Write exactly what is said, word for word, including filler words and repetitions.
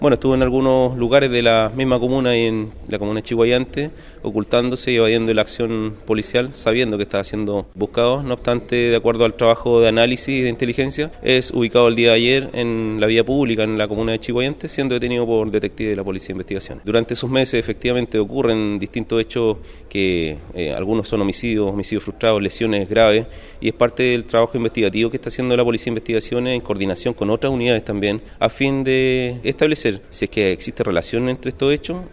Bueno, estuvo en algunos lugares de la misma comuna y en la comuna de Chiguayante, ocultándose y evadiendo la acción policial, sabiendo que estaba siendo buscado. No obstante, de acuerdo al trabajo de análisis y de inteligencia, es ubicado el día de ayer en la vía pública en la comuna de Chiguayante, siendo detenido por detectives de la Policía de Investigación. Durante esos meses, efectivamente, ocurren distintos hechos que eh, algunos son homicidios, homicidios frustrados, lesiones graves, y es parte del trabajo investigativo que está haciendo la Policía de Investigaciones en coordinación con otras unidades también, a fin de establecer si es que existe relación entre estos hechos